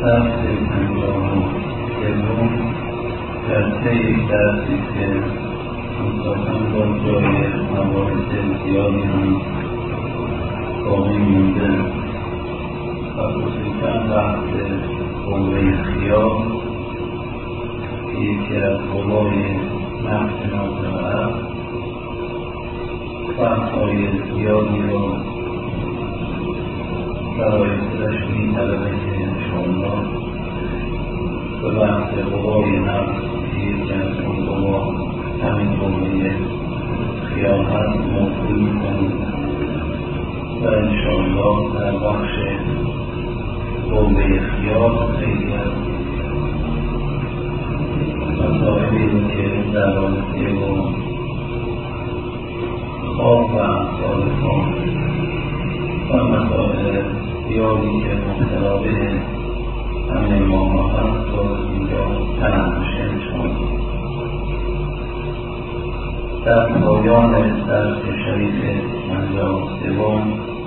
درس 52 در طی درسی که انصافاً با جای مباحث زیادی هم باقی مونده و خصوصاً بحث قوه خیال که یکی از قوای نفس ناطقه است، بحث‌های زیادی رو برای خودش می‌طلبه که انشاءالله به بحث قوای نفس که یکی از اون قوا همین قوه خیال هست موضوع می‌کنیم و انشاءالله در بخش قوه خیال خیلی از مسائلی رو که در رابطه با خواب و امثال خواب و مسائل زیادی که مبتلا به همه ما هست رو اینجا تنظیم شد. در پایان درس شریف 53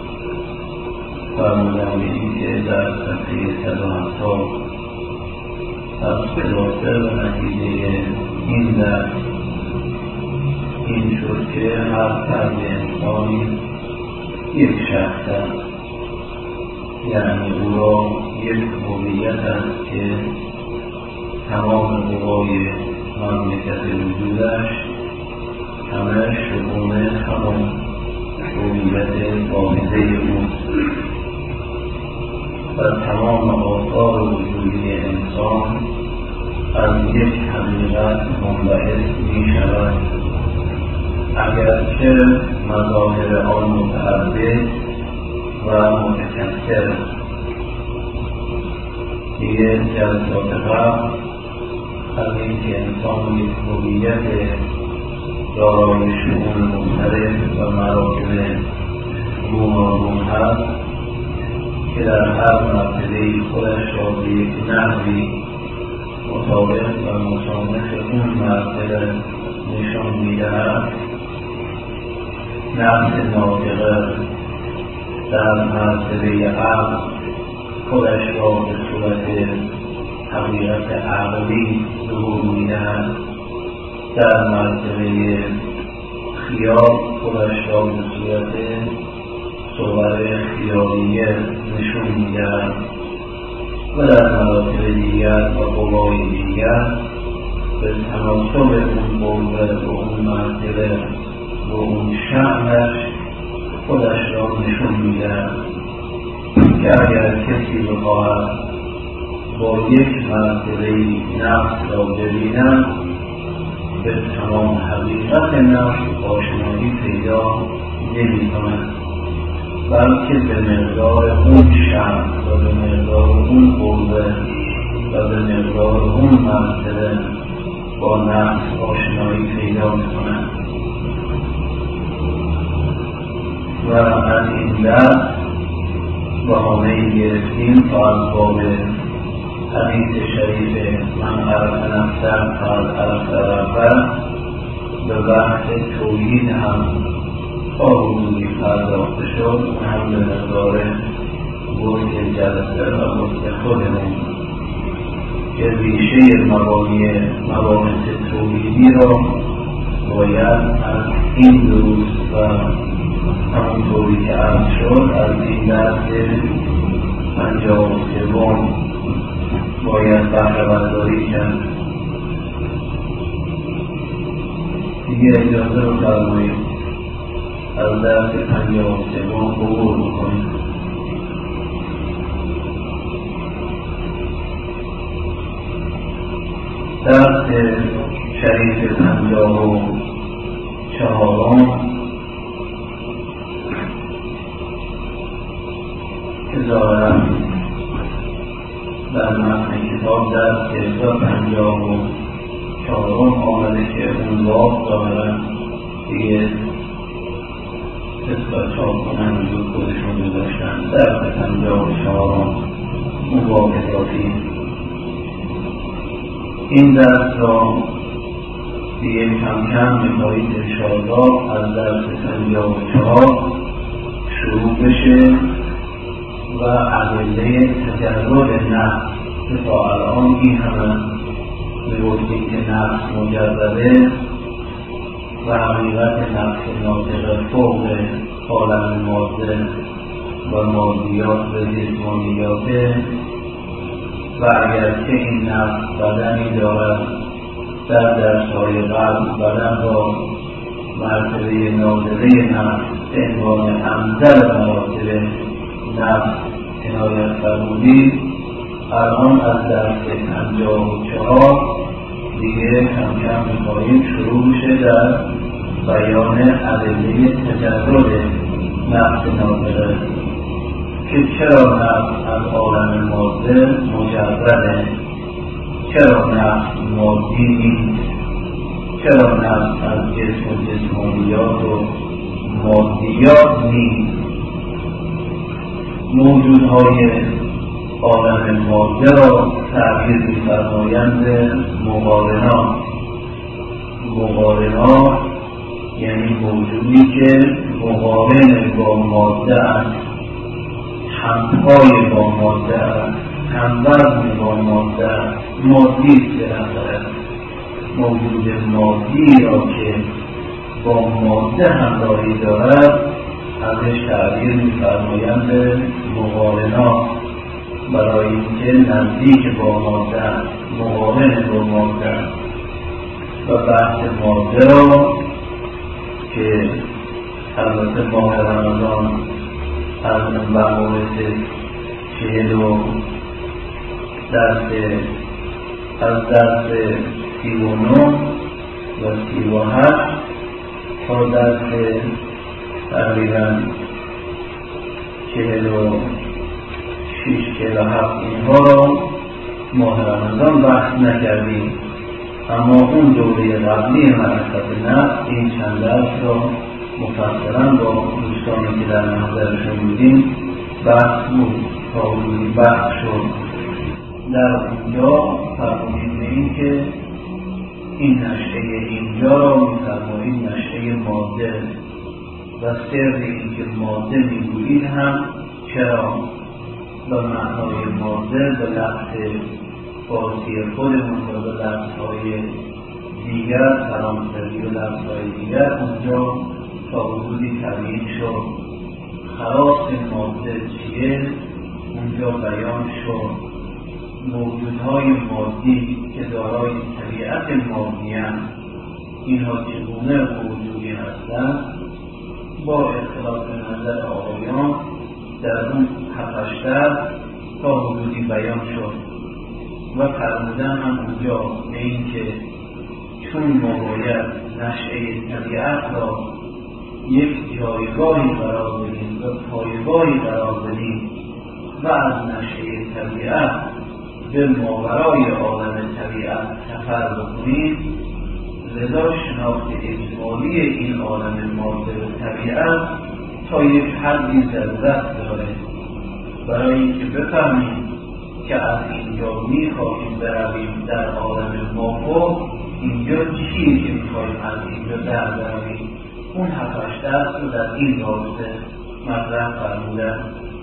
فرمودم به این که در صفحه 170 از خلاصه و نتیجه این درس این شد که هر فرد انسانی یک شخص است، یعنی او را یک هویت است که تمام قوای مملکت وجودش همه شگون همون هویت واحده اوست و تمام آثار وجودی انسان از یک حقیقت منبعث می شود، اگرچه مظاهر آن متعدد و متکثر. دیگه جلسات قبل از اینکه انسان یک هویت دارای شئون مختلف و مراتب گوناگون هست که در هر مرتبه خودش را به یک نحوی مطابق و مصادف اون مرتبه نشان می‌دهد. نفس ناطقه در مرتبه عقل خودش را به صورت حقیقت عقلی ظهور می‌دهد. در مرتبه خیال خودش را به صورت صور خیالیه نشون می‌دهد و در مراتب دیگر و قوای دیگر به تناسب اون قوه و اون مرتبه و اون شأنش خودش را نشون می‌دهد که اگر کسی بخواهد با یک مرتبه نفس را ببیند به تمام حقیقت نفس آشنایی پیدا نمی‌کند، بلکه به مقدار اون شأن و به مقدار اون قوه و به مقدار اون مرتبه با نفس آشنایی پیدا می‌کند. و از این درس بهانه‌ای گرفتیم تا از باب حدیث شریف من عرف نفسه فقد عرف ربه به بحث توحید هم تا حدودی پرداخته شد، هم به مقدار گفت جلسه و گفت خودمون که ریشه مباحث توحیدی را باید از این دروس و همونطوری که عرض شد از این درس 53 باید بهره برداری کرد. دیگه اجازه رو فرمایید از درس 53 عبور بکنید. درس شریف 54 که ظاهراً در متن کتاب درس 54 آمده که اون باب ظاهراً دیگه اثبات چاپ کنن وجود خودشون گذاشتن. درس 54 اون باب اضافی این درس را دیگه کم کم می‌خواهید انشاءالله از درس 54 شروع بشه و ادله تجرد نفس که تا الان این همه میگفتیم که نفس مجرده و حقیقت نفس ناطقه فوق عالم ماده و مادیات و جسمانیاته و اگرچه این نفس بدنی دارد در درس‌های قبل بدن را مرتبه نادره نفس عنوان انزل مراتب نفس عنایت فرمودید. الان از درس 54 دیگه کم کم می‌خواهیم شروع بشه در بیان ادله تجرد نفس ناطقه که چرا نفس از عالم ماده مجرده، چرا نفس مادی نیست، چرا نفس از جسم و جسمانیات و مادیات نیست. موجودهای عالم ماده را تعبیر می‌فرمایند مقارنات. مقارنات یعنی موجودی که مقارن با ماده است، همپای با ماده است، هموزن با ماده است، مادی است. بالاخره موجود مادی را که با ماده همراهی دارد ازش تعبیر می‌فرمایند مقارنات، برای اینکه نزدیک با ماده است، مقارن با ماده است. و بحث ماده را که البته ماه رمضان از مباحث 40 از درس 39 و 38 تا درس تقریبا 46-47 اینها را ماه رمضان بحث نکردیم، اما اون دوره قبلی معرفت نفس این چند درس را مفصلا با دوستانی که در محضرشون بودیم بحث بود تا حدودی بحث شد. در اونجا فرمودیم به این که این نشأه اینجا را می‌فرمایید نشأه ماده و سر این که ماده میگویید هم چرا به معنای ماده به لفظ فارسی خودمون و به لفظهای دیگر فرانسوی و لفظهای دیگر اونجا تا حدودی تبیین شد. خلاص ماده چیه اونجا بیان شد. موجودهای مادی که دارای طبیعت مادی هستند، اینها چگونه موجودی هستند با اختلاف نظر آقایان در اون 7-8 تا حدودی بیان شد و فرمودن هم اونجا به این که چون ما باید نشأه طبیعت را یک جایگاهی قرار بدیم و پایگاهی قرار بدیم و از نشأه طبیعت به ماورای عالم طبیعت سفر بکنیم، لذا شناخت اجمالی این عالم ماده و طبیعت تا یک حدی ضرورت داره برای اینکه بفهمیم که از اینجا میخواهیم برویم در عالم مافوق، اینجا چیه که میخواهیم از اینجا در برویم. اون 7-8 درس رو در این رابطه مطرح فرمودن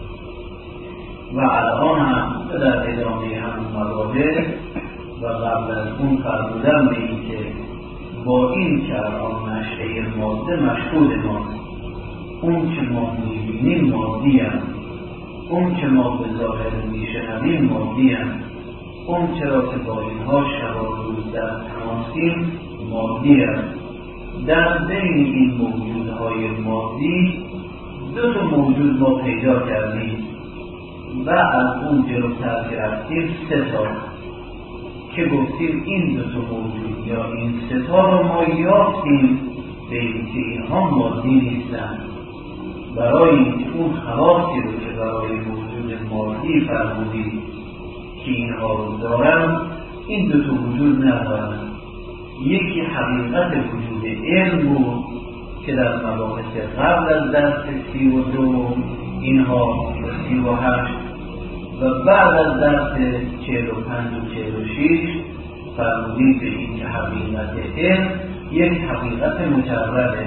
و الان هم در ادامه همون مباحث و قبل از اون فرمودن به این که با این که الان نشأه ماده مشهود ماست، اون که ما میبینیم مادی هست، اون که ما به ظاهر میشنویم مادی هست، اون چرا که با اینها شب و روز در تماسیم مادی هست. در بین این موجودهای مادی 2 موجود ما پیدا کردیم و از اون جلوتر که رفتیم 3 تا که گفتیم این 2 موجود یا این 3 تا رو ما یافتیم به این که اینها مادی نیستن. برای اون خواصی رو که برای موجود مادی فرمودید که اینها رو دارن، این 2 وجود ندارن. یکی حقیقت وجود علم بود که در مباحث قبل از درس 32 اینها و 38 و بعد از درس 45 و 46 فرمودید به این که حقیقت علم یک حقیقت مجرده.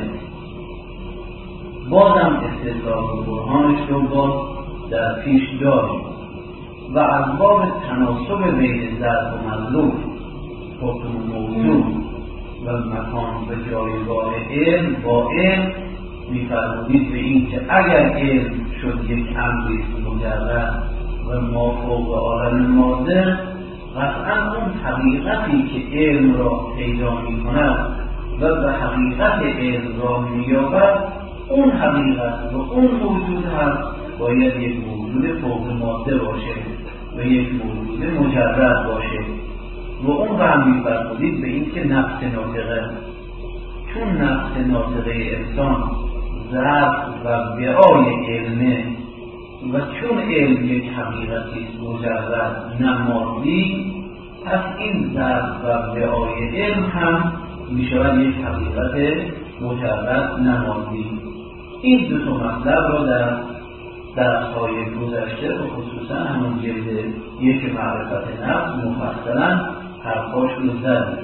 بازم استدلال و برهانش رو باز در پیش داریم و از باب تناسب بین ظرف و مطلوب، حکم موضوع و مکان و جایگاه علم با علم می‌فرمودید به این که اگر علم شد یک امری مجرد و ما فوق عالم ماده، قطعا اون حقیقتی که علم را پیدا می‌کند و به حقیقت علم راه می‌یابد، اون حقیقت و اون موجود هم باید یک موجود فوق ماده باشه و یک موجود مجرد باشه. و اون را هم می‌فرمودید به این که نفس ناطقه، چون نفس ناطقه انسان ظرف و وعای علمه و چون علم یک حقیقتی مجرد نمادی، پس این ظرف و وعای علم هم میشود یک حقیقت مجرد نمادی. این دو تا مطلب را در درس‌های گذشته و خصوصا همون جلد یک معرفت نفس مفصلا حرفاش رو زدیم.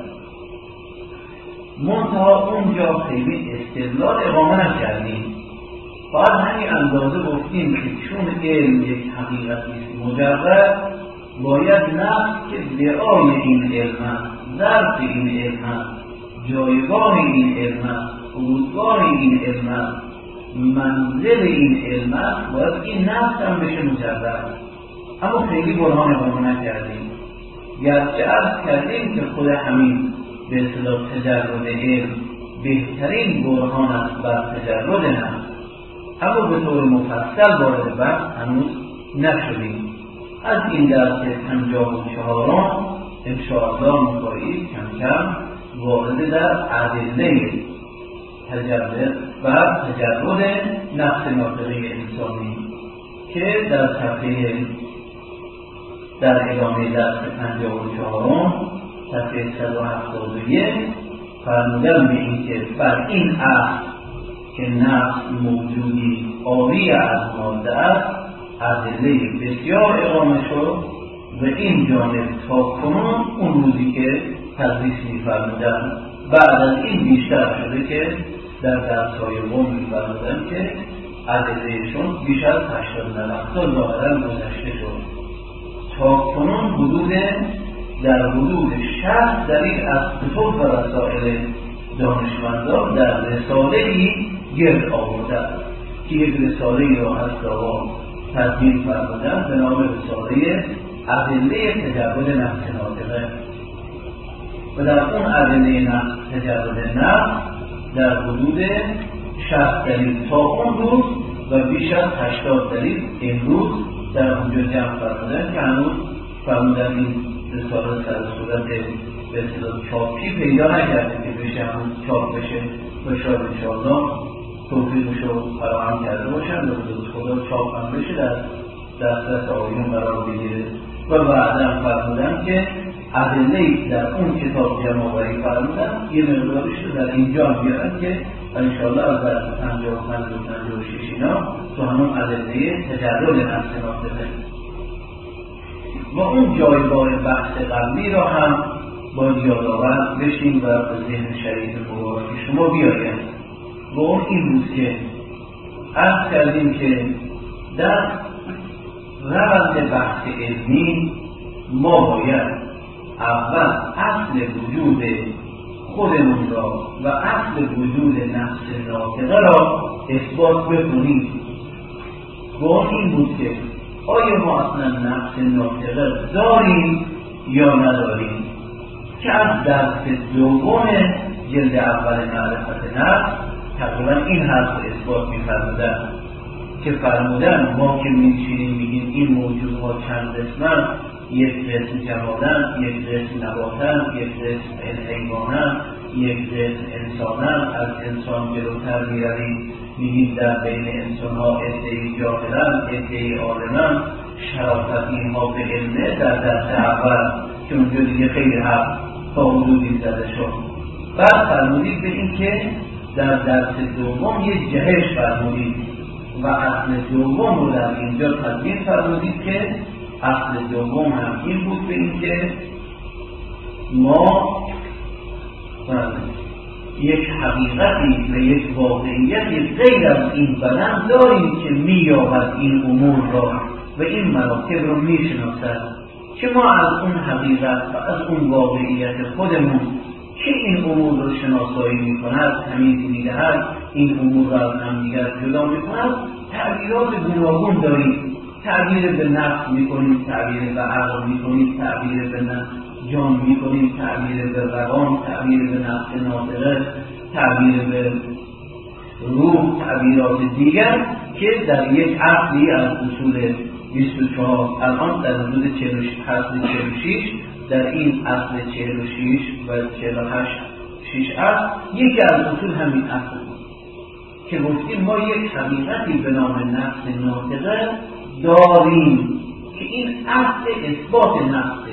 منتها اونجا خیلی استدلال اقامه نکردیم، باید همین اندازه گفتیم که چون علم یک حقیقتی مجرد، باید نفس که وعای این علم، ظرف این علم، جایگاه این علم، فرودگاه این علم، منزل این علم، باید این نفس هم بشه مجرد. اما خیلی برهان اقامه نکردیم، گرچه عرض کردیم که خود همین به اصطلاح تجرد علم بهترین برهان است بر تجرد نفس، اما به طور مفصل وارد بحث هنوز نشدیم. از این درس 54 انشاءالله می‌خواهید کم کم وارد در ادله تجرد و تجرد نفس ناطقه انسانی که در صفحه در ادامه درس 54 صفحه 171 فرمودن به این که بر این اصل که نفس موجودی عاری از ماده است ادله بسیار اقامه شد و این جانب تا کنون اون روزی که تدریس می‌فرمودن بعد از این بیشتر شده که در درس‌های قم می‌فرمودن که ادلهشون بیش از 80 سال ظاهراً گذشته شد. تا کنون در حدود 60 دلیل از کتب و رسائل دانشمندان در رساله‌ای گرد آوردن که یک رساله‌ای را از دوا تدوین فرمودن به نام رساله ادله تجرد نفس ناطقه و در اون ادله تجرد نفس در حدود 60 دلیل تا اون روز و بیش از 80 دلیل امروز در اونجا جمع فرمودن که هنوز فرمودن این رساله سر صورت به اصطلاح چاپی پیدا نکرده که بشه هنوز چاپ بشه و شاید انشاءالله توفیقش رو فراهم کرده باشن و خدا چاپ هم بشه در دسترس آقایون قرار بگیره. و بعدا فرمودن که ادله‌ای در اون کتاب جمع‌آوری فرمودن یه مقدارش رو در اینجا بیارن که انشاءالله از درس 55 و 56 اینا تو همون ادله تجرد نفس ناطقه و اون جایگاه بحث قبلی را هم باید یادآور بشیم و به ذهن شریف مبارک شما بیاید. و اون این بود که عرض کردیم که در روند بحث علمی ما باید اول اصل وجود خودمون را و اصل وجود نفس ناطقه را اثبات بکنیم. و اون این بود که آیا ما اصلا نفس ناطقه داریم یا نداریم، که از درس دوم جلد اول معرفت نفس تقریبا این حرف اثبات می‌فرمودن که فرمودن ما که می‌نشینیم میگیم این موجودها چند قسمن، یک قسم جمادن، یک قسم نباتن، یک قسم حیوانن، یک قسم انسانن، از انسان جلوتر می‌رویم میگیم در بین انسان‌ها عده‌ای جاهلن، عده‌ای عالمن، شرافت اینها به علمه در درس اول که اونجا دیگه خیلی حرف تا حدودی زده شد. بعد فرمودید به این که در درس دوم یک جهش فرمودید و اصل دوم رو در اینجا تدوین فرمودید که اصل دوم هم این بود به این که ما یک حقیقتی و یک واقعیتی غیر از این بدن داریم که می‌یابد این امور را و این مراتب رو میشناسد که ما از اون حقیقت و از اون واقعیت خودمون که این امور رو شناسایی میکند، تمیز میدهد، این امور را از همدیگر جدا میکند، تعبیرات گوناگون داریم. تعبیر به نفس میکنیم، تعبیر به عقل میکنیم، تعبیر به جان میکنیم، تعبیر به روان، تعبیر به نفس ناطقه، تعبیر به روح، تعبیرات دیگر که در یک اصلی از اصول 24 الان در حدود 46 در این اصل 46 و 48 اصل یکی از اصول همین اصل که گفتیم ما یک حقیقتی به نام نفس ناطقه داریم که این اصل اثبات نفسه.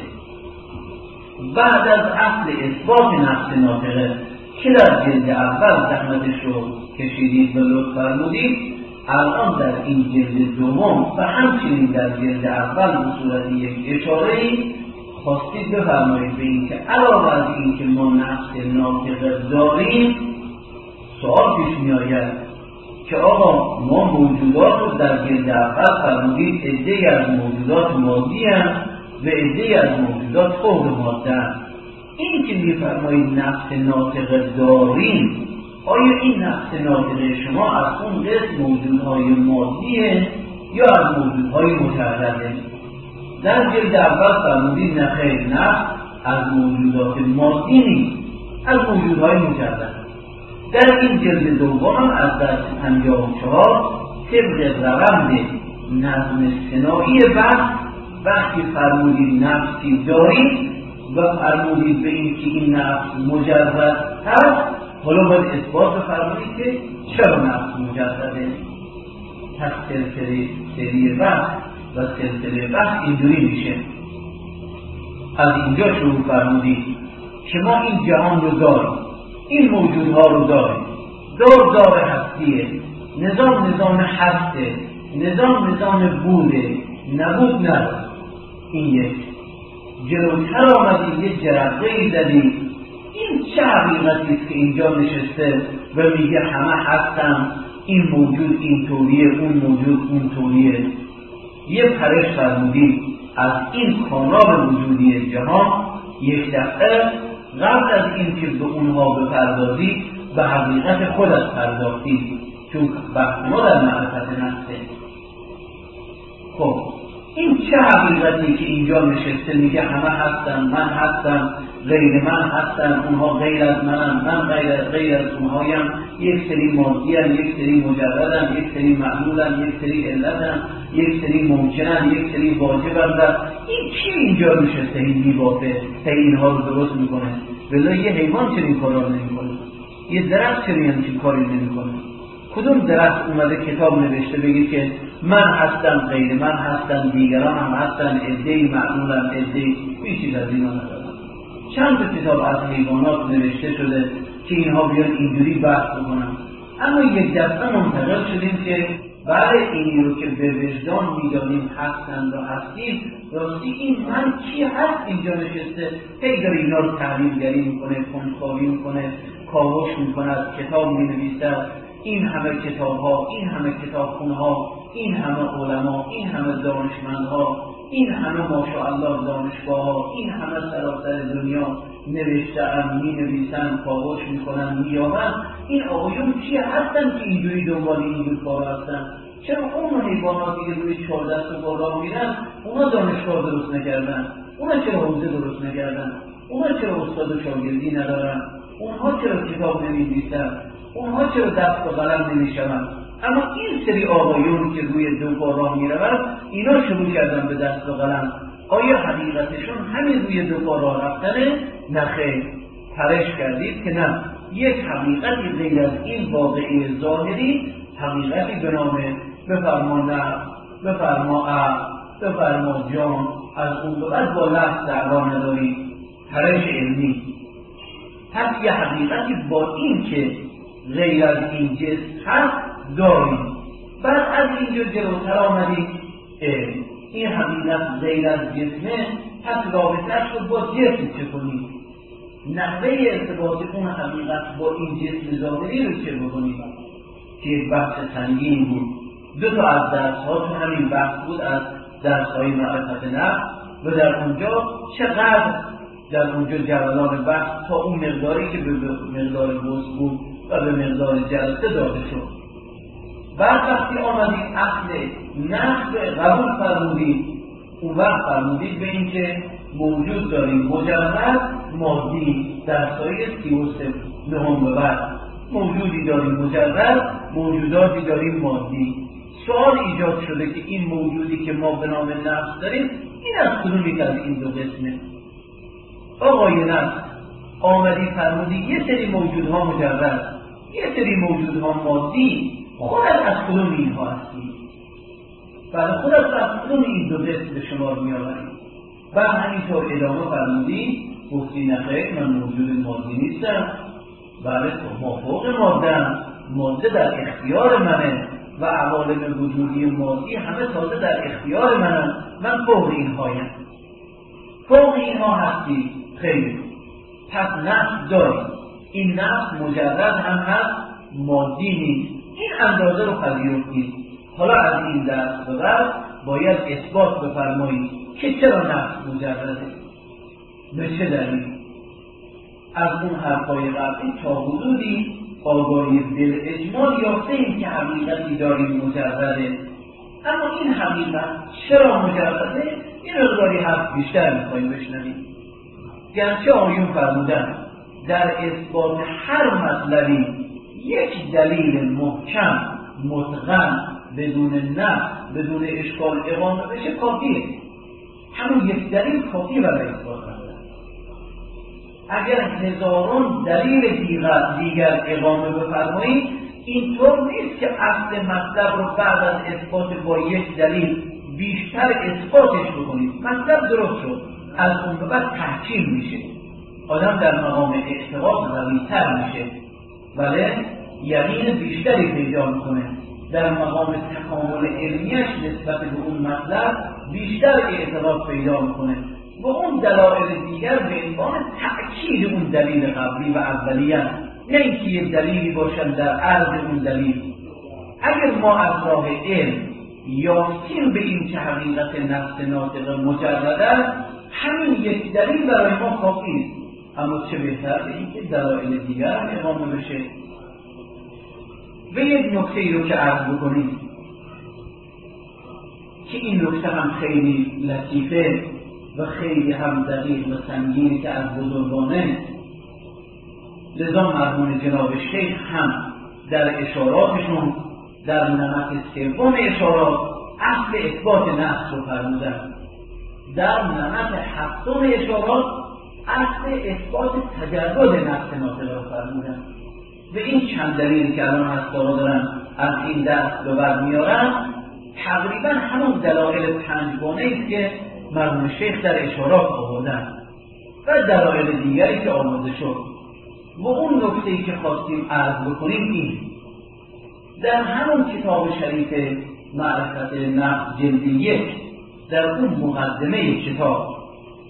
بعد از اصل اثبات نفس ناطقه که در جلد اول زحمتش رو کشیدید و لطف فرمودید، الان در این جلد دوم و همچنین در جلد اول به صورت یک اشاره‌ای خواستید بفرمایید به این که علاوه از این که ما نفس ناطقه داریم، سوال پیش می آید که آقا ما موجودات رو در جلد اول فرمودید عده‌ای از موجودات مادی هستند و عده‌ای از موجودات فوق ماده هستند. این که میفرمایید نفس ناطقه داریم، آیا این نفس ناطقه شما از اون قسم موجودهای مادیه یا از موجودهای مجرده؟ در جلد اول فرمودید نخیر، نفس از موجودات مادی نیست، از موجودهای مجرده. در این جلد دوم از درس 54 طبق روند نظم صناعی وقتی فرمودید نفسی دارید و فرمودید به این که این نفس مجرد هست، حالا باید اثبات بفرمایید که چرا نفس مجرده. پس سلسله بحث و سلسله بحث اینجوری میشه. از اینجا شروع فرمودید که ما این جهان رو داریم، این موجودها رو داریم، دار هستیه، نظام هسته، نظام بوده، نبود نداره. این یک جلوتر آمدید یه جرقه‌ای زدید، این چه حقیقتی است که اینجا نشسته و میگه همه هستن، این موجود این طوریه، اون موجود اون طوریه. یه پرش فرمودید از این کانال وجودی جهان یک دفعه قبل از این که به اونها بپردازید به حقیقت خودت پرداختید، چون بحث ما در معرفت نفسه. خب این چه حقیقتی که اینجا نشسته میگه همه هستن، من هستم، غیر من هستن، اونها غیر از منم، من غیر از اونهایم، یک سری مادی‌ان، یک سری مجردن، یک سری معلولن، یک سری علتن، یک سری ممکنن، یک سری واجبن. این کی اینجا نشسته این دیوافه تا اینها رو درست میکنه؟ ولی یه حیوان چنین کارا رو نمیکنه، یه درخت چنین کاری نمیکنه. کدوم درخت اومده کتاب نوشته بگه که من هستم، غیر من هستن، دیگران هم هستن، عده‌ای معلولن، عده‌ای؟ هیچ چیز از اینا ندارن. چند تا کتاب از حیوانات نوشته شده که اینها بیان اینجوری بحث بکنن، اما یک دفعه منتقل شدیم که بله اینی رو که به وجدان میدانیم هستند و هستیم، راستی این من کی هست اینجا نشسته؟ هی داره اینا رو تحلیلگری میکنه، کنجکاوی میکنه، کاوش میکنه، کتاب مینویسد. این همه کتاب ها، این همه کتابخونه ها، این همه علما، این همه دانشمندها، این همه ماشاءالله دانشگاه ها، این همه سراسر دنیا نوشتن، می نویسن، کاوش میکنن، مییابن. این آقایون چی هستن که اینجوری دنبال اینجور کار هستن؟ چرا اون حیواناتی که روی 4 دست و راه میرن اونا دانشگاه درست نکردن؟ اونا چرا حوزه درست نکردن؟ اونا چرا استاد و شاگردی ندارن؟ اونها چرا کتاب نمی‌نویسن؟ اونها چرا دست و قلم نمی‌شوند؟ اما این سری آقایون که روی 2 پا راه میروند، اینا شروع کردن به دست و قلم. آیا حقیقتشون همین روی 2 پا راه رفتنه؟ نخیر. پرش کردید که نه، یک حقیقتی غیر از این واقعی ظاهری، حقیقتی به نام بفرما نفس، بفرما عقل، بفرما جان، از اون به بعد با لفظ دعوا ندارید. پرش علمی. پس یه حقیقتی با این که غیر از این جسم هست داریم. بعد از اینجا جلوتر آمدیم این حقیقت غیر از جسمه، پس رابطه‌اش رو با جسم چه کنیم؟ نحوه ارتباط اون حقیقت با این جسم ظاهری رو چه بکنیم؟ که یک بحث سنگین بود. دو تا از درس‌ها تو همین بحث بود، از درس‌های معرفت نفس، و در اونجا چقدر در اونجا جولان بحث تا اون مقداری که به مقدار وسع بود و به مقدار جلسه داده شد. بعد وقتی آمدید اصل نفس قبول فرمودید، اون وقت فرمودید به این که موجود داریم مجرد مادی، درس‌های 33 به بعد موجودی داریم مجرد، موجوداتی داریم مادی. سوال ایجاد شده که این موجودی که ما به نام نفس داریم این از کدومی از این دو قسمه؟ آقای نفس آمدی فرمودی یه سری موجودها مجرد، یه سری موجودها مادی، خودت از کدوم اینها هستی؟ بعد خودت از کدوم این دو قسم به شمار میآوری؟ بعد همینطور ادامه فرمودی گفتی نخیر من موجود مادی نیستم، بله ما فوق ماده در اختیار منه و عوالم وجودی مادی همه تازه در اختیار منم، من فوق اینهایم. فوق اینها هستی؟ خیلی. پس نفس داری، این نفس مجرد هم هست، مادی نیست. این اندازه رو پذیرفتید. حالا از این درس به بعد باید اثبات بفرمایید که چرا نفس مجرده، به چه دلیل. از اون حرفای قبلی تا حدودی آگاهی دل اجمال یافته ایم که حقیقتی داریم مجرده، اما این حقیقت چرا مجرده این مقداری حرف بیشتر میخواییم بشنویم. گرچه آیون فرمودن در اثبات هر مطلبی یک دلیل محکم متقن بدون نفس بدون اشکال اقامه بشه کافیه، همون یک دلیل کافی برای اثبات کرده. اگر هزاران دلیل دیگر اقامه بفرمایید اینطور نیست که اصل مطلب رو بعد از اثبات با یک دلیل بیشتر اثباتش بکنید. مطلب درست شد، از اون به بعد تحکیم میشه، آدم در مقام اعتقاد قوی‌تر میشه، بله یقین بیشتری پیدا میکنه، در مقام تکامل علمیش نسبت به اون مطلب بیشتر اعتقاد پیدا میکنه و اون دلایل دیگر به عنوان تأکید اون دلیل قبلی و اولیه، نه اینکه یک دلیلی باشن در عرض اون دلیل. اگر ما از راه علم یافتیم به این که حقیقت نفس ناطق مجرد است، همین یک دلیل برای ما کافی است. اما چه بهتر به این که دلایل دیگر اقامه بشه. و یک نکته رو که عرض بکنیم که این نکته هم خیلی لطیفه و خیلی هم دقیق و سنگینی که از بزرگانه، لذا مرحوم جناب شیخ هم در اشاراتشون در نمط سوم اشارات اصل اثبات نفس رو فرمودن، در نمط هفتم اشارات اصل اثبات تجرد نفس ناطقه رو فرمودن. و این چند دلیلی که الان هستارا دارن از این درس به بعد میارن تقریبا همون دلایل پنجگانه است که مرحوم شیخ در اشارات آوردن و دلایل دیگری که آورده شد. و اون نکته‌ای که خواستیم عرض بکنیم این در همون کتاب شریف معرفت نفس جلد 1 در اون مقدمه کتاب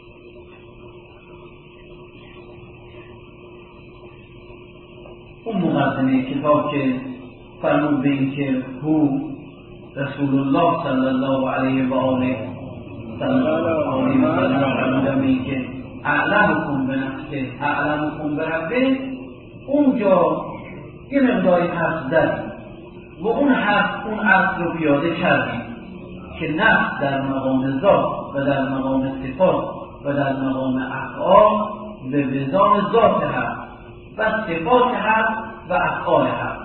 که فرمود به این که هو رسول الله صلی الله علیه و آله فرمودن به این که اعلمکم به نفسه اعلمکم به ربه، اونجا یه مقداری حرف زدیم و اون حرف رو پیاده کردیم که نفس در مقام ذات و در مقام صفات و در مقام افعال به وزان ذات هست و صفات هست و افعال هست.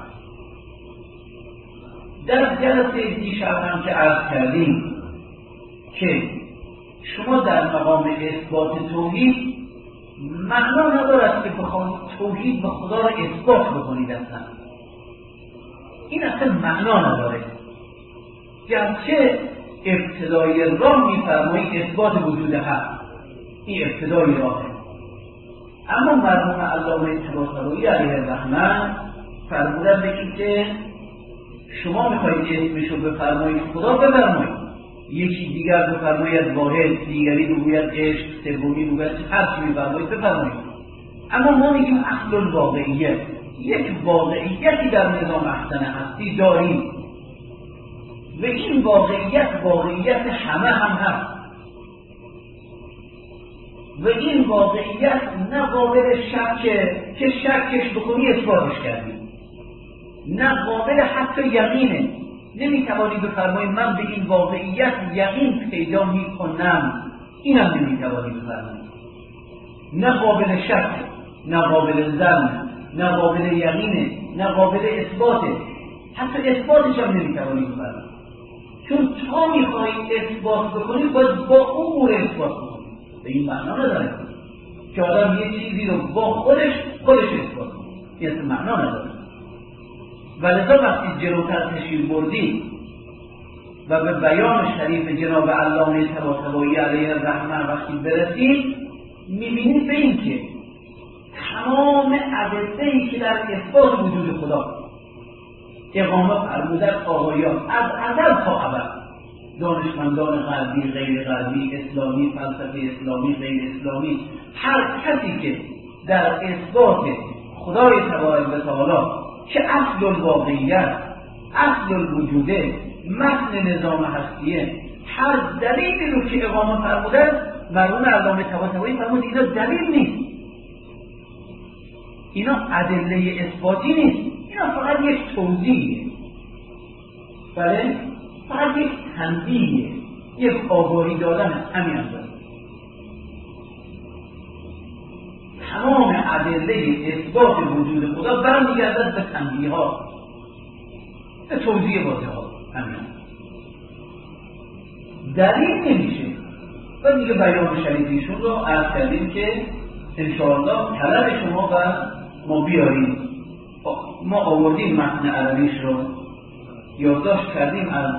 در جلسه دیشب هم که عرض کردیم که شما در مقام اثبات توحید معنا ندارد که بخواهید توحید به خدا را اثبات بکنید، اصلا این اصلا معنا نداره. گرچه ابتدای راه میفرمایید اثبات وجود هست، این ابتدای راهه، اما مرحوم علامه طباطبایی علیه الرحمه فرمودن به این که شما میخواید اسمشو بفرمایید خدا بفرمایید، یکی دیگر بفرماید واحد، دیگری بگوید عشق، سومی بگوید هر چی میفرمایید بفرمایید، اما ما میگیم اصل الواقعیت، یک واقعیتی در نظام احسن هستی داریم و این واقعیت همه هم هست و این واقعیت نه قابل شکه که شکش بکنی اثباتش کردی، نه قابل حتی یقینه. نمیتوانی بفرمایی من به این واقعیت یقین پیدا میکنم، اینم نمیتوانی بفرمایی. نه قابل شک، نه قابل ظن، نه قابل یقینه، نه قابل اثباته، حتی اثباتش هم نمیتوانی بفرمایی. چون تا میخوایی اثبات بکنی باید با امور اثبات بکنی. به این معنا نداره که آدم یه چیزی رو با خودش اثبات کنه، این اصلا معنا نداره. ولذا وقتی جلوتر تشریح بردی و به بیان شریف جناب علامه طباطبایی علیه الرحمه وقتی برسید، میبینید به این که تمام ادله‌ای که در اثبات وجود خدا اقامه فرمودن آقایان از ازل تا ابد، دانشمندان غربی، غیر غربی، اسلامی، فلسفه اسلامی، غیر اسلامی، هر کسی که در اثبات خدای تبارک و تعالی که اصل الواقعیت، اصل الوجوده، متن نظام هستیه، هر دلیلی رو که اقامه فرمودن، مرحوم علامه طباطبایی فرمود اینا دلیل نیست، اینا ادله اثباتی نیست، اینا فقط یک توضیحه، بله، فقط یک تنبیهه، یک آگاهی دادن، همین اندازه. تمام ادله اثبات وجود خدا برمیگردد به تنبیهات، به توضیح واضحات، همین دلیل نمیشه. و دیگه بیان شریفیشون رو عرض کردیم که انشاءالله طلب شما و ما بیاریم. ما آوردیم متن عربیش رو، یادداشت کردیم از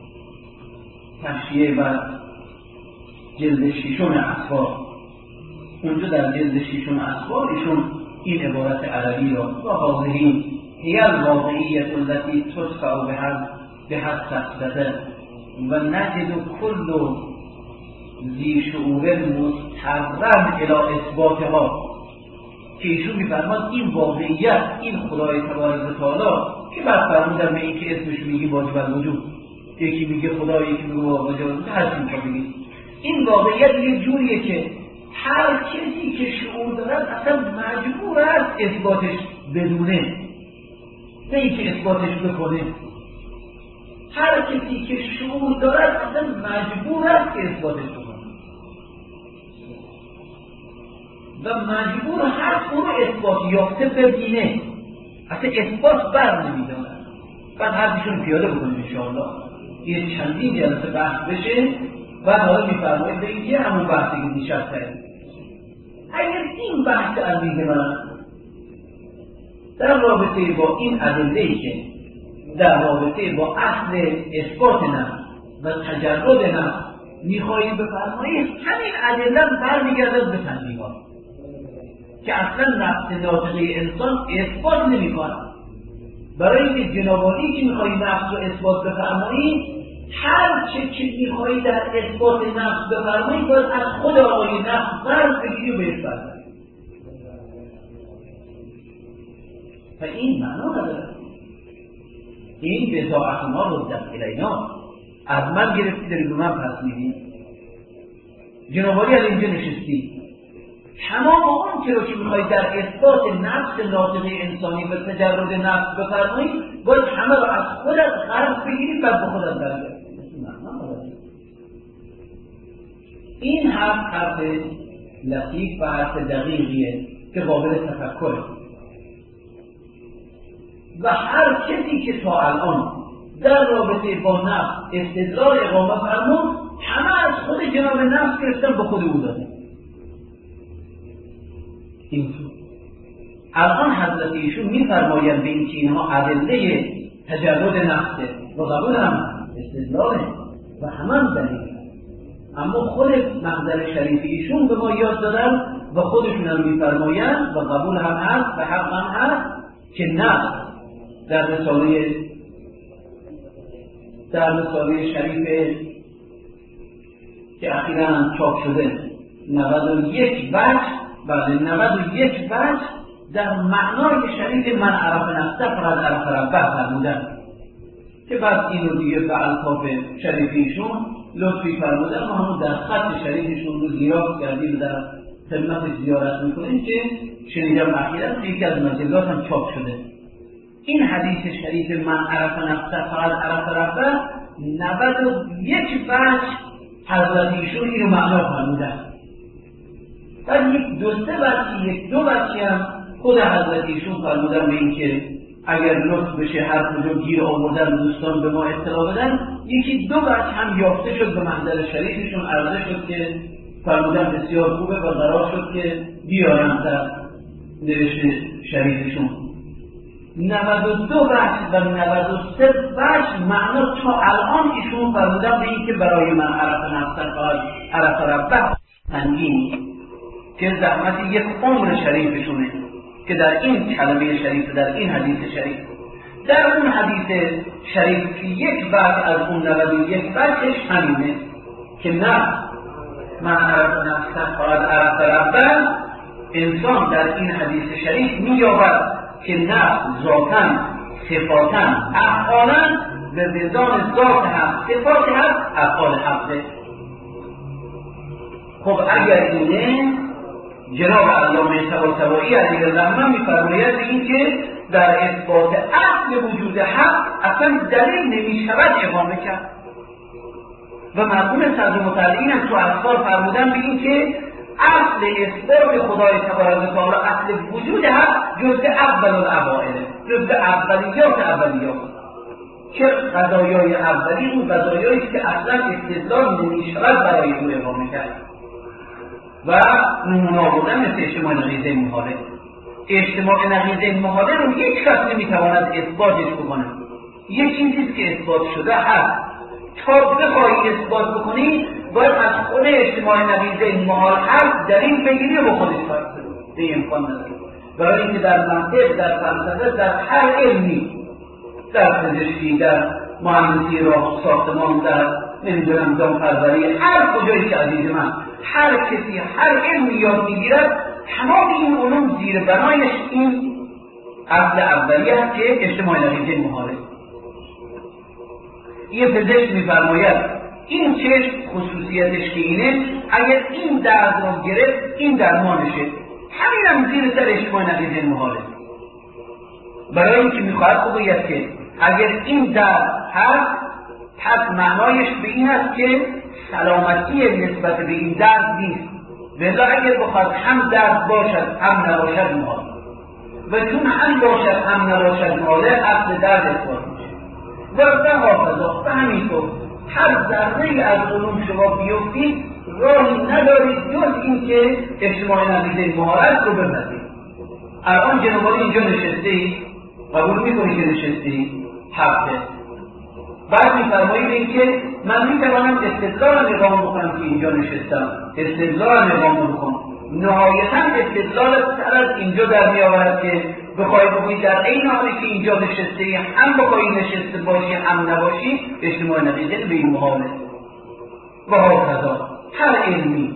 تحشیه و جلد ششم اخبار. اونجا در جلد ششم اخبار ایشون این عبارت عربی رو با هذه هی الواقعیت التي تدفع بها سقطه و نجد کل ذی شعور مستقرن الی اثباتها، که ایشون میفرماد این واقعیت، این خدای تبارک و تعالی که بعد فرمودن به این که اسمش میگی واجب الوجود، یکی میگه خدا، یکی میگه واجب الوجود، هر چی میخواد بگید، این واقعیت یه جوریه که هر کسی که شعور دارد اصلا مجبور است اثباتش بدونه، نه اینکه اثباتش بکنه. هر کسی که شعور دارد اصلا مجبور است که اثباتش بکنه و مجبور هست اون رو اثبات یافته ببینه، اصلا اثبات بر نمیداند. بعد حرفشون پیاده بکنیم انشاءالله، یه چندین جلسه بحث بشه و حالا میفرمایید به اینکه همون بحثی که دیشب کردیم. اگر این بحث عزیز من در رابطه با این ادله‌ای که در رابطه با اصل اثبات نفس و تجرد نفس میخواهید بفرمایید، همین ادله برمیگردد به تنبیهات که اصلا نفس ناطقه انسان اثبات نمی‌کند. برای اینکه جناب عالی که میخواهید نفس رو اثبات بفرمایید، هر چه که میخواهید در اثبات نفس بفرمایید باید از خود آقای نفس قرض بگیری و بهش برگردید. و این معنا نداره. این بضاعت ما رو در الینا از من گرفتی داری به من پس میدی. جناب عالی از اینجا نشستی، تمام اون که میخواهید در اثبات نفس ناطقه انسانی و تجرد نفس بفرمایید باید همه رو از خودت قرض بگیرید و به خودت برگردید. این حرف لطیف و حرف دقیقیه که قابل تفکره و هر کسی که تا الان در رابطه با نفس استدلال اقامه فرمود، همه از خود جناب نفس گرفتن به خود او داده. اینطور الان حضرت ایشون میفرمایند به این که اینها ادله تجرد نفسه و قبول هم استدلاله و همه دلیل، اما خود محضر شریف ایشون به ما یاد دادن و خودشون هم میفرمایند و قبول هم هست و حق هم هست که نفس در رساله شریف که اخیراً چاپ شده 91 وجه، بله 91 وجه در معنای شریف من عرف نفسه فقط عرف ربه فرمودن که بعد اینو دیگه به الطاف شریفیشون لطفی فرمودن، ما همون در خط شریفشون رو زیارت کردیم و در خدمتش زیارت میکنیم که شنیدم اخیراً یکی از مجلات هم چاپ شده. این حدیث شریف من عرف نفسه فقط عرف ربه 91 وجه حضرت ایشون اینو معنا فرمودن. بعد یک دو وجه هم خود حضرت ایشون فرمودن به این که اگر لطف بشه هر کجا گیر آوردن دوستان به ما اطلاع بدن. یکی دو وجه هم یافته شد به محضر شریفشون، عرضه شد که فرمودن بسیار خوبه و قرار شد که بیارن در نوشت شریفشون. 92 وجه و 93 وجه معنا تا الان ایشون فرمودن به این که برای من عرف نفسه فقط عرف ربه سنگین که زحمت یک عمر شریفشونه که در این کلمه شریف، در این حدیث شریف، در اون حدیث شریف که یک وجه از اون 91 وجهش همینه که نه من عرف نفسه فقط عرف ربه. انسان در این حدیث شریف می‌یابد که نفس ذاتاً، صفاتاً، افعالاً به وزان ذات حق، صفات حق، افعال حقه. خب اگر اینه جناب علامه طباطبایی علیه الرحمه می‌فرماید این که در اثبات اصل وجود حق اصلا دلیل نمی‌شود اقامه کرد و مرحوم صدر مطلعین هم تو اذکار فرمودن به این که اصل اثبات خدای تبارک و تعالی، اصل وجود حق جزء اول الاوائل، جزء اولیات که قضایای اولی اون قضایایی که اصلا استدلال نمی‌شود برای او اقامه کرد و نمونه آوردن مثل اجتماع نقیضه محاله. اجتماع نقیضه محاله رو یک کس نمیتواند اثباتش بکنه. یک چیزی که اثبات شده هست، تا بخواهی اثبات بکنی باید از خود اجتماع نقیضه محال هست دلیل بگیری و با خودش فرض کنی. به امکان نداره. برای اینکه در منطق، در فلسفه، در هر علمی، در پزشکی، در مهندسی راه ساختمان، در نمیدونم دامپروری، هر کجایی که عزیز من هر کسی هر علمی یاد میگیرد، تمام این علوم زیر بنایش این اصل اولی است که اجتماع نقیضه محاله. یه پزشک میفرماید این چشم خصوصیتش که اینه، اگر این درد رو گرفت این درمانشه، همین هم زیر سر اجتماع نقیضه محاله. برای اینکه میخواهد بگوید که اگر این درد هست پس معنایش به این است که سلامتی نسبت به این درد نیست، ولی اگر بخواد هم درد باشد هم نباشد محال، و چون هم باشد هم نباشد محاله اصل درد اثبات میشه. و به حافظا به همینطور هر ذره از علوم شما بیفتید راهی ندارید جز این که اجتماع نقیضه محالت رو بپذیرید. الان جنابالی اینجا نشستید، قبول میکنید که نشستید حقه. بعد میفرمایید این که من میتوانم استدلال نظام بکنم که اینجا نشستم، استدلال نظام بکنم. نهایتا استدلال سر از اینجا در میآورد که بخواهی بگویی در این حالی که اینجا نشسته هم بخواهی نشسته باشی هم نباشی اجتماع نقیضه به این محاله. و هاکذا هر علمی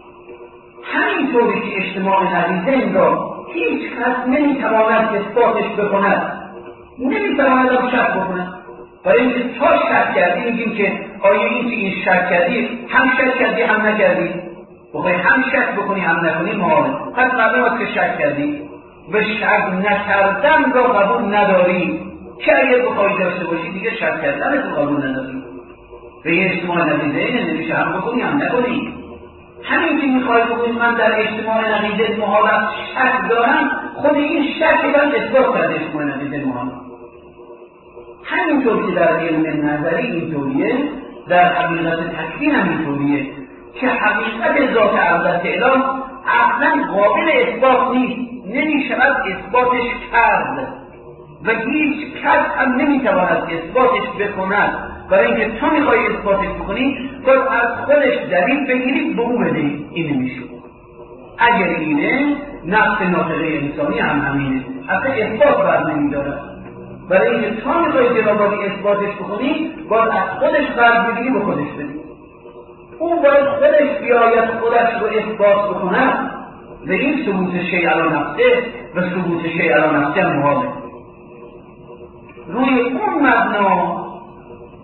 همینطوری که اجتماع نقیضه را هیچ کس نمیتواند اثباتش بکند، نمیتواند هم شک بکند. برای اینکه تا شک کردی میگیم که آیا این که این شک کردی هم شک کردی هم نکردی، بخوای هم شک بکنی هم نکنی محاله. پس معلوم است که شک کردی و شک نکردن را قبول نداری که اگر بخوای داشته باشی دیگه شک کردن تو قبول نداری. به یه اجتماع نقیضه نمیشه هم بکنی هم نکنی. همین که میخوای بگویی من در اجتماع نقیضه محالت شک دارم، خود این شک من اثبات کرده اجتماع نقیضه محالت. همینطور که در علم نظری اینطوریه، در حقیقت تکوین هم اینطوریه که حقیقت ذات عرضت اله اصلا قابل اثبات نیست، نمیشود اثباتش کرد و هیچ کس هم نمیتواند اثباتش بکند. برای اینکه تو میخوای اثباتش بکنی باید از خودش دلیل بگیری به او بدهی. این نمیشه. اگر اینه نفس ناطقه انسانی هم همینه، اصلا اثبات بر نمیدارد. برای اینکه تا میخوای جنابالی اثباتش بکنی باید از خودش برگیری به خودش بدی. اون باید خودش بیاید خودش رو اثبات بکند و این ثبوت شیء علی نفسه و ثبوت شیء علی نفسه محاله. روی اون مبنا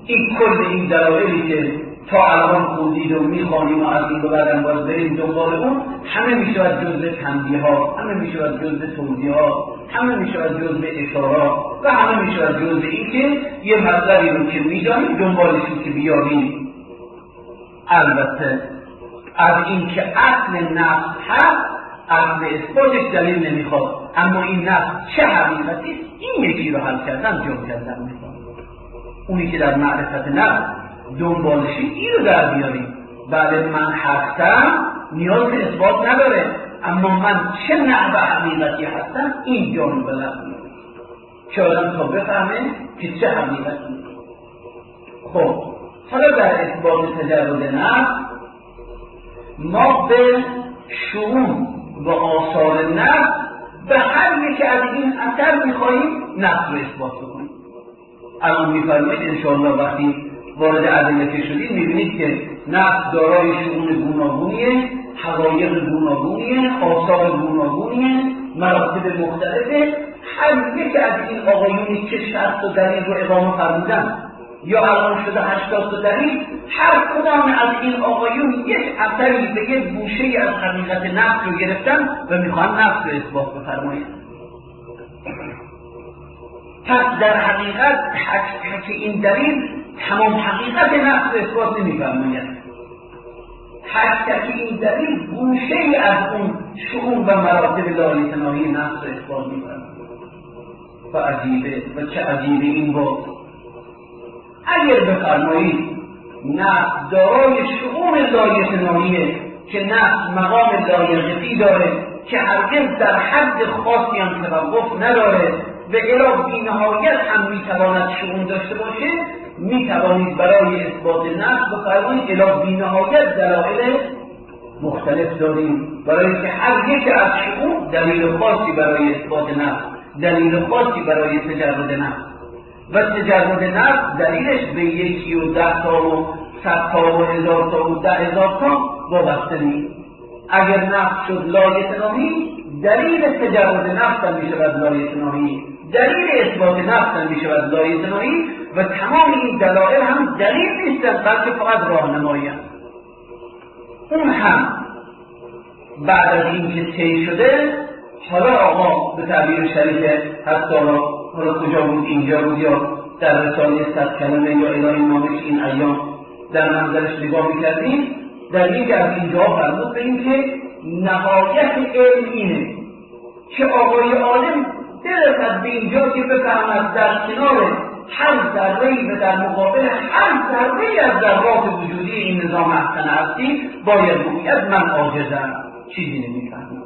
این کل این دلایلی که تا الان خوندید و میخوانیم و از این به بعدم باز بریم دنبال اون، همه میشود جزء تنبیه‌ها، همه میشود جزء توضیحات، همه میشود جزء اشارات و همه میشود جزء این که یه مطلبی رو که میدانیم دنبالشون که بیاریم. البته از این که اصل نفس هست، اصل اثباتش دلیل نمیخواد، اما این نفس چه حقیقتی، این یکی رو حل کردن جمع کردن میخواد. اونی که در معرفت نفس دنبالشی این رو در بیاریم. بله من هستم نیاز به اثبات نداره، اما من چه نحو حقیقتی هستم این جانو بلد میاریم که آدم تا بفهمه که چه حقیقتی. خب حالا در اثبات تجرد نفس ما به شؤون و آثار نفس به هر یک از این اثر میخواییم نفس رو اثبات کنیم. الان میفرمایید انشاءالله وقتی وارد ادله که شدید میبینید که نفس دارای شؤون گوناگونیه، حقایق گوناگونیه، آثار گوناگونیه، مراتب مختلفه. هر یک از این آقایونی که 60 دلیل رو اقامه فرمودن یا الان شده 80 دلیل، هر کدام از این آقایون یک اثری به یک گوشه از حقیقت نفس رو گرفتن و میخوان نفس رو اثبات بفرمایند. پس در حقیقت حق این دلیل تمام حقیقت نفس رو اثبات نمی‌فرماید. حق این دلیل گوشه از اون شؤون و مراتب لایتناهی نفس رو اثبات می‌فرماید. و عجیبه و چه عجیبه این بود. اگر بفرمایید نفس دارای شؤون لایتناهیه که نفس مقام لایقتی داره که هرگز در حد خاصی هم توقف نداره و الی بی‌نهایت هم میتواند شؤون داشته باشه، میتوانید برای اثبات نفس بفرمایید الی بی‌نهایت دلایل مختلف داریم برای که هر یک از شؤون دلیل خاصی برای اثبات نفس، دلیل خاصی برای تجرد نفس. و تجرد نفس دلیلش به 1 و 10 تا و 100 تا و 1000 تا و 10,000 تا وابسته نیست. اگر نفس شد لایتناهی، دلیل تجرد نفس هم میشود لایتناهی، دلیل اثبات نفس هم میشود لایتناهی و تمام این دلایل هم دلیل نیستند بلکه فقط راهنمایی است. اون هم بعد از اینکه طی شده، حالا آقا به تعبیر شریف حتی حالا کجا بود، اینجا بود یا در رساله 100 کلمه یا الهی نامش این ایام در منظرش نگاه میکردیم، در یک از اینجا فرمود بگیم که نهایت علم اینه که آقای عالم برسد به اینجا که بفهمد در کنار هر ذره‌ای و در مقابل هر ذره‌ای از ذرات وجودی این نظام احسن هستی باید بگوید من عاجزم، چیزی نمیفهمم.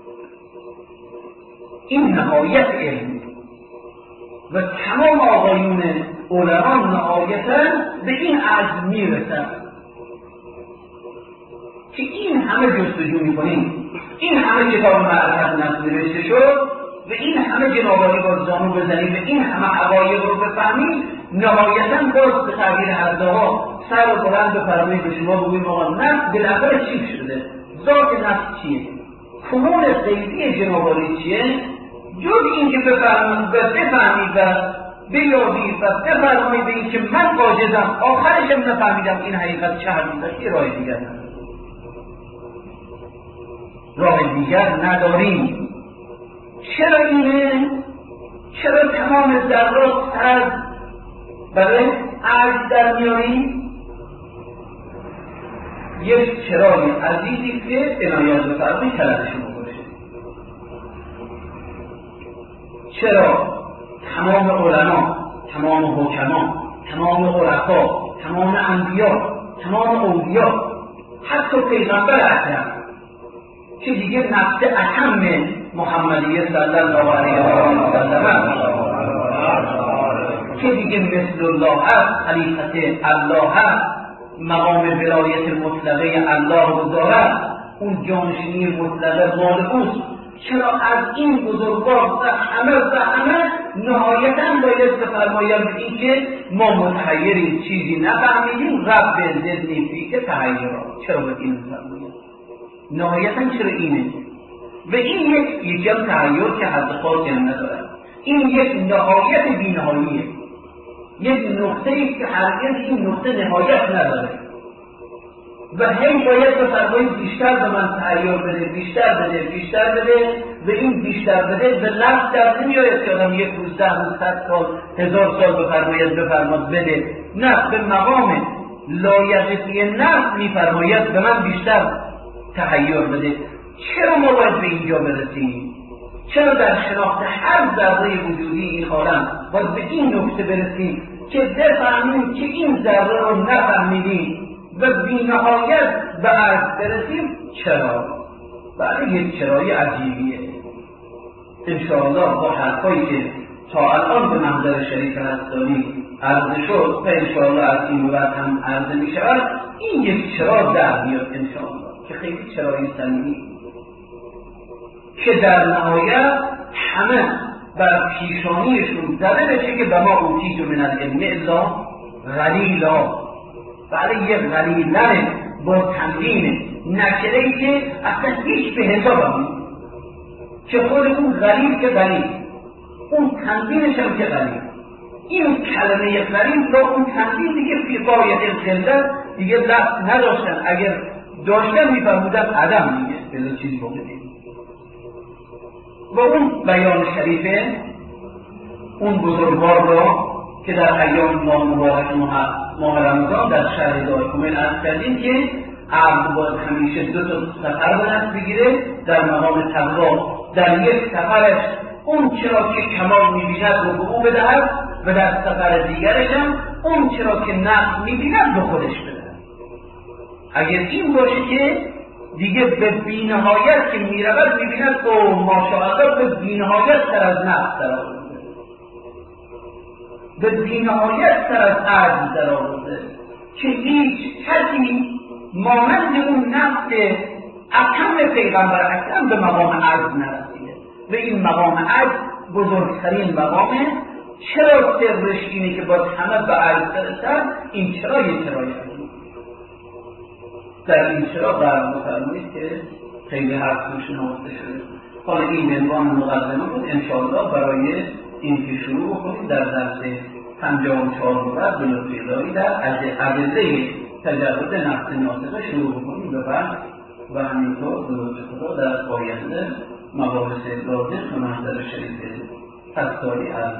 این نهایت علم و تمام آقایون علما نهایتا به این عزم میرسن که این همه جستجو میکنیم، این همه کتاب معرفت نفس نوشته شد و این همه جنابالی باز زانو بزنیم و این همه حقایق رو بفهمیم، نهایتا باز به تعبیر حضرها سر و بلند بفرمایید به شما بگوییم آقا نفس بالاخره چی شده، ذات نفس چیه، کنون غیبی جنابالی چیه، جز این که بفرمایید و بفهمید و بیابید و بفرمایید این که من عاجزم، آخرشم نفهمیدم این حقیقت چه حقیقتی، راه دیگر نداریم. راه دیگر نداریم. چرا اینه؟ چرا تمام ذرات از برای عجز در میاریم؟ یک چرای عزیزی که عنایت بفرمایید کلمه شما باشه. چرا تمام علما، تمام حکما، تمام عرفا، تمام انبیا، تمام اولیا، حتی پیغمبر اکرم که دیگه نفس اتم محمدیه صلی الله علیه و سلم که دیگه مثل الله هست، خلیفت الله هست، مقام ولایت مطلقه الله رو دارد، اون جانشینی مطلقه مال اوست، چرا از این بزرگوار و همه نهایتاً باید بفرمایند این که ما متحیریم، چیزی نفهمیدیم، رب زدنی فی که تحیرات. چرا باید این بفرمایند؟ نهایتاً چرا اینه؟ و این یکی هم تحیر که حد خاصی هم نداره، این یک نهایت بی‌نهاییه، یک نقطه‌ای که هرگز این نقطه نهایت نداره و هی باید بفرمایید بیشتر به من تحیر بده، بیشتر بده، بیشتر بده. و این بیشتر بده به لفظ در نمیاید که آدم یک روز 10 روز 100 سال 1000 سال بفرماد بده. نه، به مقام لایقتی نفس میفرماید به من بیشتر تحیر بده. چرا ما باید به اینجا برسیم؟ چرا در شناخت هر ذره وجودی این عالم باید به این نکته برسیم که بفهمیم که این ذره رو نفهمیدیم و بی‌نهایت به عرض برسیم؟ چرا؟ بعد یک چرای عجیبیه. انشاءالله با حرفایی که تا الان به محضر شریف هستانی عرض شد و انشاءالله از این بعد هم عرض می شود، این یک چرا در میاد انشاءالله که خیلی چرایی صمیمی که در نهایت همه بر پیشانیشون زده بشه که به ما اوتیت من العلم الا قلیلا. بله، یه قلیلن با تنوین نکره‌ای که اصلا هیچ به حساب نیست، که خود اون قلیل که قلیل، اون تنوینش هم که قلیل، این کلمه قلیل با اون تنوین دیگه فی غایت القله دیگه لفظ نداشتن. اگر داشتن میفرمودن عدم دیگه بذار چیزی بکنیم. و اون بیان شریفه اون بزرگوار را که در ایام ماه مبارک ماه رمضان در شهر دارالکومل عرض کردیم که عبد باید همیشه 2 تا سفر به دست بگیره در مقام تقوا. در یک سفرش اون چرا که کمال میبیند رو به او بدهد و در سفر دیگرش هم اون چرا که نقص میبیند به خودش بدهد. اگر این باشه که دیگه به بی‌نهایت که میرود میبیند او ماشاءالله به بی‌نهایت تر از نقص در آورده، به بی‌نهایت تر از عجز در آورده که هیچ کسی مانند اون نفس اتم پیغمبر اکرم به مقام عجز نرسیده. و این مقام عجز بزرگترین مقامه. چرا سرش اینه که باید همه به عجز برسن؟ این چرای در این چرا قرار بفرمایید که خیلی حرف توش نهفته شده. حالا این عنوان مقدمه بود. انشاءالله برای این که شروع کنیم در درس 54 بعد به لطف الهی در ادله تجرد نفس ناطقه شروع کنیم به بعد و همینطور به لطف خدا در آینده مباحث لازم به محضر شریف هستاری